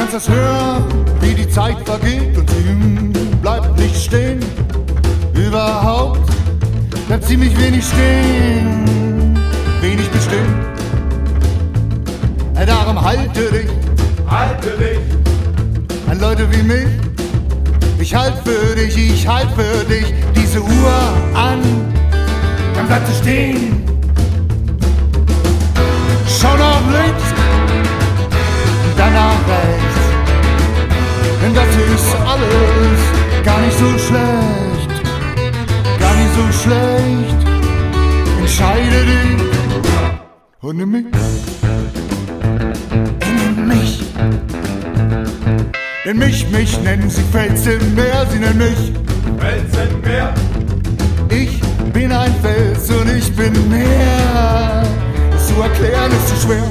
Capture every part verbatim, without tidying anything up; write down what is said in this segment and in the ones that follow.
kannst das hören, wie die Zeit vergeht und sie bleibt nicht stehen. Überhaupt bleibt ziemlich wenig stehen, wenig bestimmt. Darum halte dich, halte dich an Leute wie mich. Ich halt für dich, ich halt für dich diese Uhr an, dann bleibt sie stehen. Schau nach links, dann nach rechts, denn das ist alles gar nicht so schlecht, gar nicht so schlecht. Entscheide dich und nimm mich, nimm mich. Denn mich, mich nennen sie Felsenmeer, sie nennen mich Felsenmeer. Ich bin ein Fels und ich bin Meer. Das zu erklären ist zu schwer.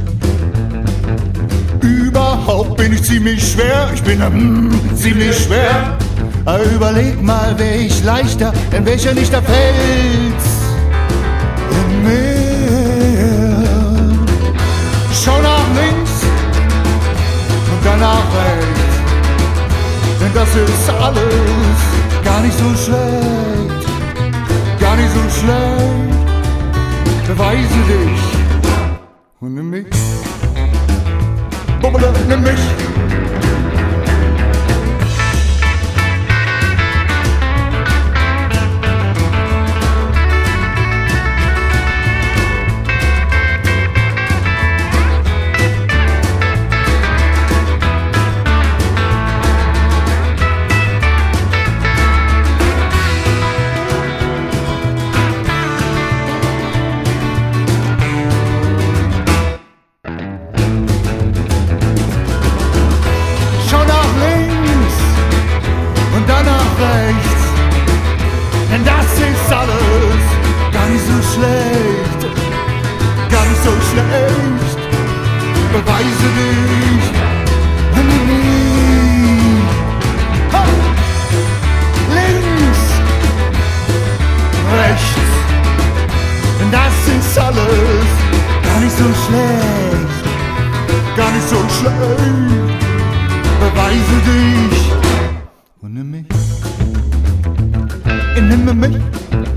Überhaupt bin ich ziemlich schwer, ich bin mm, ziemlich schwer. Aber überleg mal, wär ich leichter, dann wär ich ja nicht der Fels im Meer. Schau nach links und dann nach rechts, denn das ist alles gar nicht so schlecht, gar nicht so schlecht. Beweise dich und nimm mich, Bubbele, nimm mich. Denn das ist alles gar nicht so schlecht, gar nicht so schlecht. Beweise dich, ha! Links, rechts, denn das ist alles gar nicht so schlecht, gar nicht so schlecht. Beweise dich und nimm mich. Nimm mich.